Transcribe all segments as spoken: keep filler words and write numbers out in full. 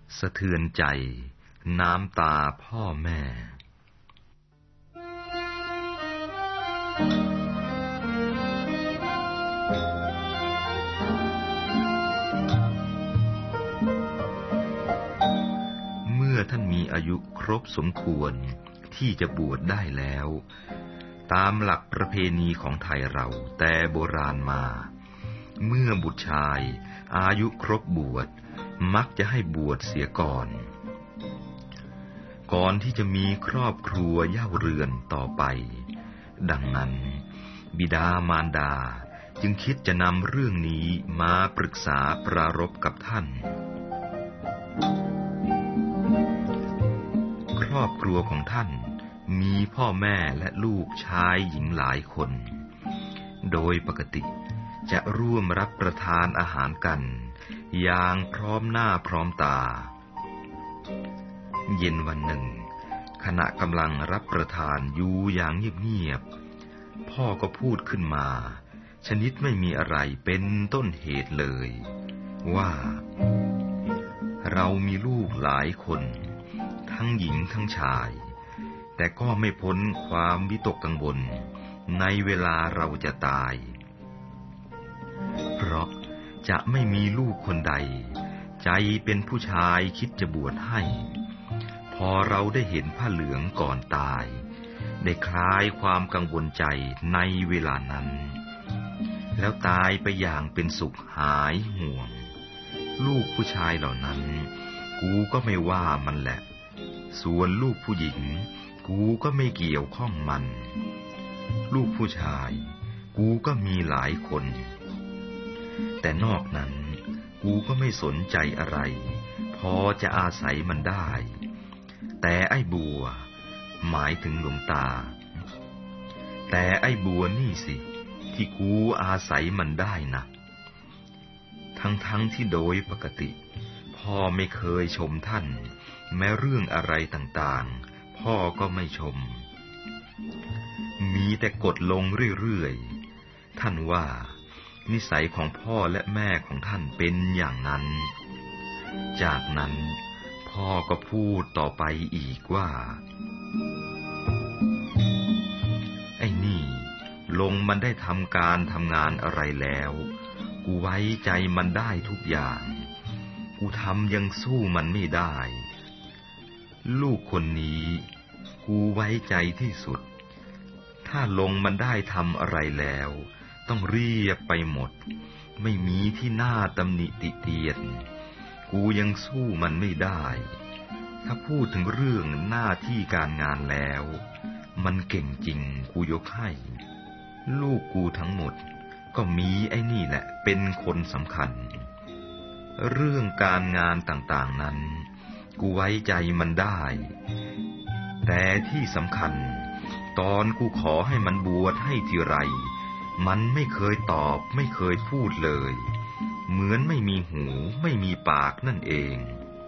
สะเทือนใจน้ำตาพ่อแม่เมื่อท่านมีอายุครบสมควรที่จะบวชได้แล้วตามหลักประเพณีของไทยเราแต่โบราณมาเมื่อบุตรชายอายุครบบวชมักจะให้บวชเสียก่อนก่อนที่จะมีครอบครัวเย่าเรือนต่อไปดังนั้นบิดามารดาจึงคิดจะนำเรื่องนี้มาปรึกษาปรารภกับท่านครอบครัวของท่านมีพ่อแม่และลูกชายหญิงหลายคนโดยปกติจะร่วมรับประทานอาหารกันอย่างพร้อมหน้าพร้อมตาเย็นวันหนึ่งขณะกำลังรับประทานอยู่อย่างเงียบๆพ่อก็พูดขึ้นมาชนิดไม่มีอะไรเป็นต้นเหตุเลยว่าเรามีลูกหลายคนทั้งหญิงทั้งชายแต่ก็ไม่พ้นความวิตกกังวลในเวลาเราจะตายเพราะจะไม่มีลูกคนใดใจเป็นผู้ชายคิดจะบวชให้พอเราได้เห็นผ้าเหลืองก่อนตายได้คลายความกังวลใจในเวลานั้นแล้วตายไปอย่างเป็นสุขหายห่วงลูกผู้ชายเหล่านั้นกูก็ไม่ว่ามันแหละส่วนลูกผู้หญิงกูก็ไม่เกี่ยวข้องมันลูกผู้ชายกูก็มีหลายคนแต่นอกนั้นกูก็ไม่สนใจอะไรพอจะอาศัยมันได้แต่ไอ้บัวหมายถึงหลวงตาแต่ไอ้บัวนี่สิที่กูอาศัยมันได้นะทั้งๆ ท, ที่โดยปกติพ่อไม่เคยชมท่านแม้เรื่องอะไรต่างๆพ่อก็ไม่ชมมีแต่กดลงเรื่อยๆท่านว่านิสัยของพ่อและแม่ของท่านเป็นอย่างนั้นจากนั้นพ่อก็พูดต่อไปอีกว่าไอ้นี่ลงมันได้ทำการทำงานอะไรแล้วกูไว้ใจมันได้ทุกอย่างกูทำยังสู้มันไม่ได้ลูกคนนี้กูไว้ใจที่สุดถ้าลงมันได้ทำอะไรแล้วต้องเรียบไปหมดไม่มีที่น่าตำหนิติเตียนกูยังสู้มันไม่ได้ถ้าพูดถึงเรื่องหน้าที่การงานแล้วมันเก่งจริงกูยกให้ลูกกูทั้งหมดก็มีไอ้นี่แหละเป็นคนสำคัญเรื่องการงานต่างๆนั้นกูไว้ใจมันได้แต่ที่สำคัญตอนกูขอให้มันบวชให้ทีไรมันไม่เคยตอบไม่เคยพูดเลยเหมือนไม่มีหูไม่มีปากนั่นเอง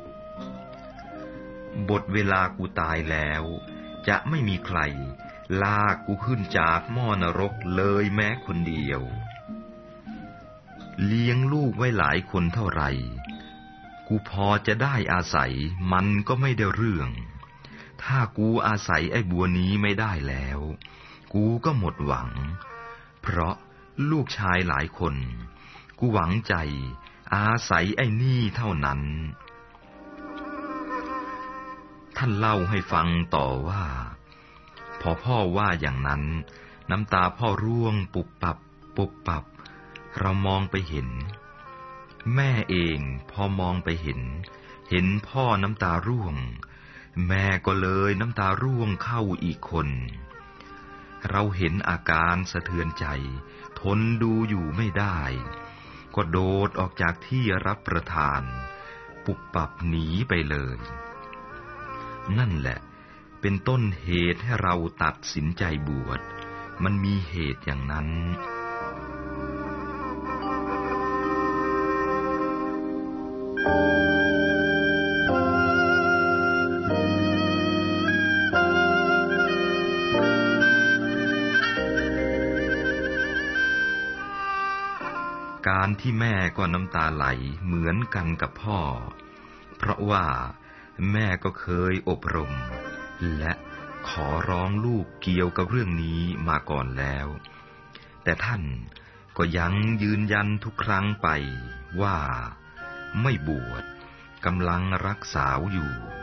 บทเวลากูตายแล้วจะไม่มีใครลากกูขึ้นจากหม้อนรกเลยแม้คนเดียวเลี้ยงลูกไว้หลายคนเท่าไหร่กูพอจะได้อาศัยมันก็ไม่ได้เรื่องถ้ากูอาศัยไอ้บัวนี้ไม่ได้แล้วกูก็หมดหวังเพราะลูกชายหลายคนกูหวังใจอาศัยไอ้นี่เท่านั้นท่านเล่าให้ฟังต่อว่าพอพ่อว่าอย่างนั้นน้ำตาพ่อร่วงปุบปับปุบปับเรามองไปเห็นแม่เองพอมองไปเห็นเห็นพ่อน้ำตาร่วงแม่ก็เลยน้ำตาร่วงเข้าอีกคนเราเห็นอาการสะเทือนใจทนดูอยู่ไม่ได้ก็โดดออกจากที่รับประทานปุบปับหนีไปเลยนั่นแหละเป็นต้นเหตุให้เราตัดสินใจบวชมันมีเหตุอย่างนั้น การที่แม่ก็น้ำตาไหลเหมือนกันกับพ่อเพราะว่าแม่ก็เคยอบรมและขอร้องลูกเกี่ยวกับเรื่องนี้มาก่อนแล้วแต่ท่านก็ยังยืนยันทุกครั้งไปว่าไม่บวชกำลังรักษาอยู่